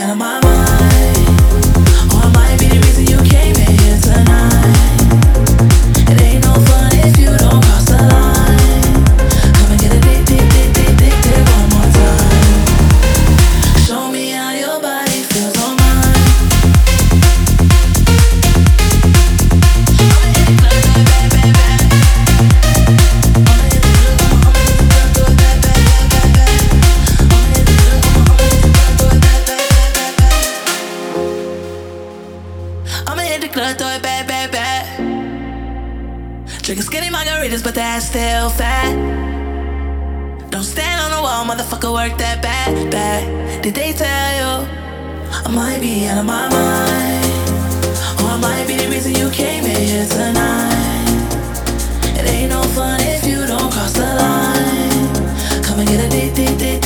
out of my mind, or I might be the reason you came in here tonight. It ain't no fun if you don't cross the line. Come and get a dick, dick, dick, dick, dick, dick one more time. Show me how your body feels on mine. I'ma hit the club, bad, bad, bad. I'ma hit the club, I'ma hit the club, do it bad, bad, bad, bad, bad. I'ma hit the club, I'ma hit the club, do it bad, bad, bad, bad, bad. I'ma hit the club, do it bad, bad, bad. Drinking skinny margaritas, but that's still fat. Don't stand on the wall, motherfucker, work that bad, bad. Did they tell you I might be out of my mind, or I might be the reason you came in here tonight? It ain't no fun if you don't cross the line. Come and get a dick, dick, dick,